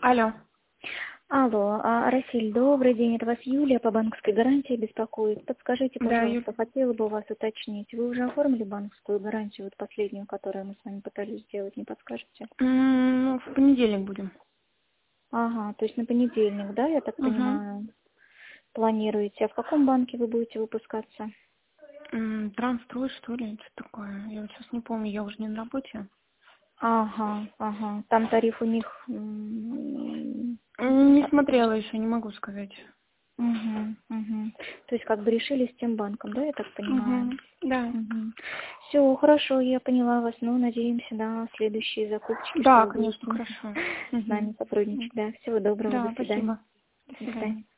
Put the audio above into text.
Алло. Алло, Расиль, добрый день, это вас Юлия по банковской гарантии беспокоит. Подскажите, Да, Юль. пожалуйста, хотела бы у вас уточнить, вы уже оформили банковскую гарантию, вот последнюю, которую мы с вами пытались сделать, не подскажете? Ну, в понедельник будем. Ага, то есть на понедельник, да, я так Угу. понимаю, планируете. А в каком банке вы будете выпускаться? Трансстрой, что ли, что такое? Я вот сейчас не помню, я уже не на работе. Ага, ага, там тариф у них... Не смотрела еще, не могу сказать. Угу. То есть как бы решили с тем банком, да, я так понимаю? Угу. Да. Все, хорошо, я поняла вас. Ну, надеемся на следующие закупочки, что Да, вы конечно, будете хорошо. с нами сотрудничать. Да, всего доброго, до Да, свидания. спасибо. До До свидания. свидания.